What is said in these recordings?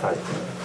I'd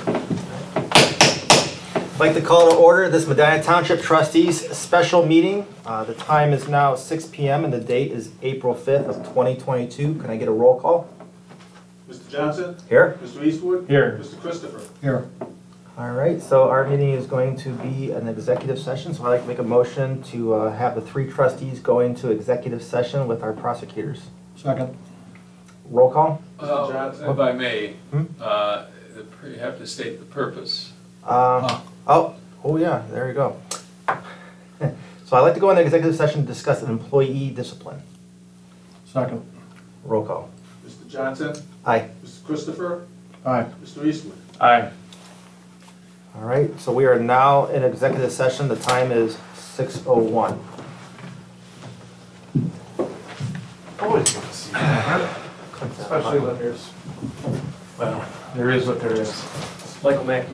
like to call to order this Medina Township Trustees special meeting. The time is now 6 p.m. and the date is April 5th of 2022. Can I get a roll call? Mr. Johnson? Here. Mr. Eastwood? Here. Mr. Christopher? Here. All right, so our meeting is going to be an executive session, so I'd like to make a motion to have the three trustees go into executive session with our prosecutors. Second. Roll call? Mr. Johnson? If I may, you have to state the purpose. Oh yeah, there you go. So I'd like to go into executive session to discuss an employee discipline. Second. Roll call. Mr. Johnson? Aye. Mr. Christopher? Aye. Mr. Eastwood? Aye. All right, so we are now in executive session. The time is 6:01. Always good to see you. Especially when there's, well, there is what there is. Michael Mackey.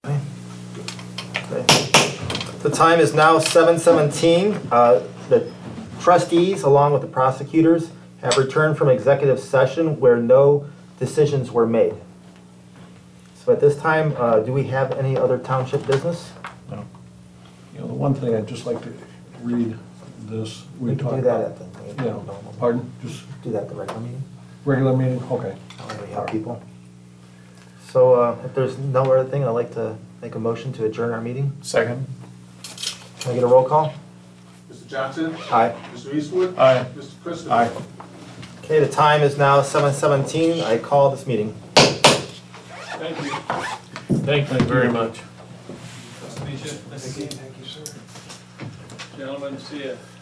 The time is now 7:17. The trustees, along with the prosecutors, have returned from executive session where no decisions were made. So at this time, do we have any other township business? No. You know, the one thing I'd just like to read this. We can do that at the Yeah, pardon? Just do that at the regular meeting. regular meeting? Okay. We have people. So if there's no other thing, I'd like to make a motion to adjourn our meeting. Second. Can I get a roll call? Mr. Johnson? Aye. Mr. Eastwood? Aye. Mr. Christopher? Aye. Okay, the time is now 7:17. I call this meeting. Thank you. Thank you very much. Nice to meet you. Thank you, sir. Gentlemen, see ya.